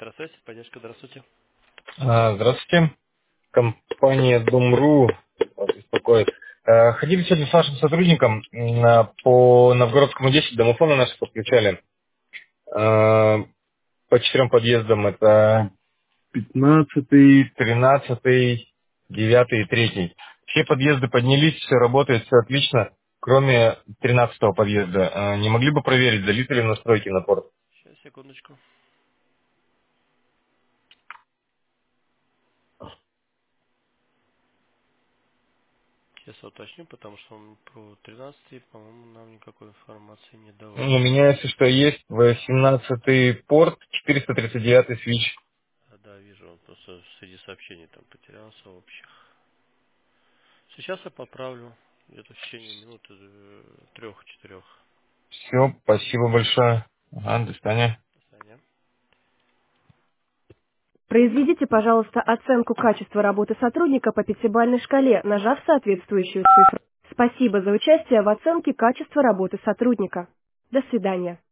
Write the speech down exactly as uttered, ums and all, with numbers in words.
Здравствуйте, поддержка, здравствуйте. А, Здравствуйте. Компания Думру вас беспокоит. Э, Ходили сегодня с вашим сотрудником на- по Новгородскому десять, домофоны наши подключали. Э, По четырем подъездам. Это пятнадцатый, тринадцатый, девятый и третий. Все подъезды поднялись, все работает, все отлично, кроме тринадцатого подъезда. Э, Не могли бы проверить, залиты ли настройки на порт? Сейчас, секундочку. Сейчас я уточню, потому что он про тринадцатый, по-моему, нам никакой информации не Ну, давал. У меня, если что, есть восемнадцатый порт, четыреста тридцать девятый свич. А, да, вижу, он просто среди сообщений там потерялся общих. Сейчас я поправлю. Где-то в течение минуты трех-четырех. Все, спасибо большое. Ага, до свидания. До свидания. Произведите, пожалуйста, оценку качества работы сотрудника по пятибалльной шкале, нажав соответствующую цифру. Спасибо за участие в оценке качества работы сотрудника. До свидания.